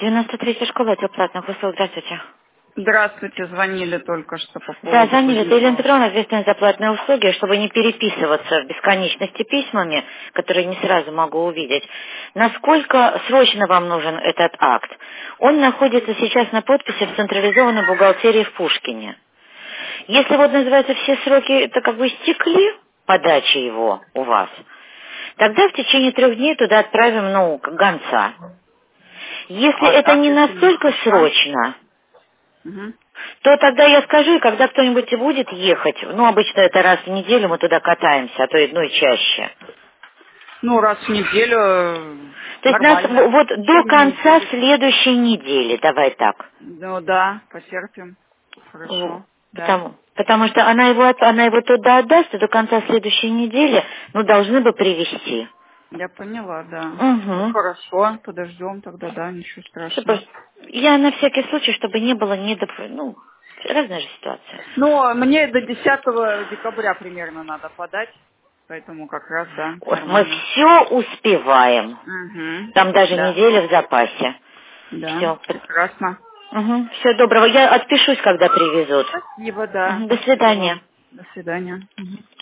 93-я школа, отдел платных услуг. Здравствуйте. Здравствуйте, звонили только что по поводу... Да, звонили. Это Елена Петровна, ответственная за платные услуги, чтобы не переписываться в бесконечности письмами, которые не сразу могу увидеть. Насколько срочно вам нужен этот акт? Он находится сейчас на подписи в централизованной бухгалтерии в Пушкине. Если вот называется все сроки, это как бы истекли подачи его у вас, тогда в течение 3 дней туда отправим, гонца. Если это так, не если не настолько спеша? срочно, Угу. то тогда я скажу, и когда кто-нибудь и будет ехать, обычно это раз в неделю мы туда катаемся, а то и чаще. Ну, раз в неделю То есть нас нормально. вот В до течение конца недели. следующей недели, давай так. Ну да, потерпим. Хорошо. Да. Потому что она его туда отдаст, и до конца следующей недели, должны бы привезти. Я поняла, да. Ну Угу. хорошо, подождем тогда, да, ничего страшного. Я на всякий случай, чтобы не было разная же ситуация. Ну, мне до 10 декабря примерно надо подать, поэтому как раз, да, Ой, мы нормально. все успеваем. Угу. Там даже Да, неделя в запасе. да, Все. прекрасно. Угу. Всего доброго. Я отпишусь, когда привезут. Спасибо, да. Мгм. До Спасибо свидания. вам. До свидания. Мгм.